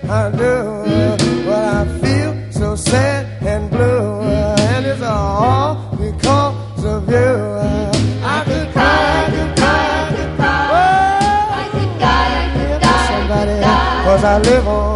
I do. But I feel so sad and blue, and it's all because of you. I could cry, I could cry, I could cry. Oh, I could die, somebody, 'cause I live on.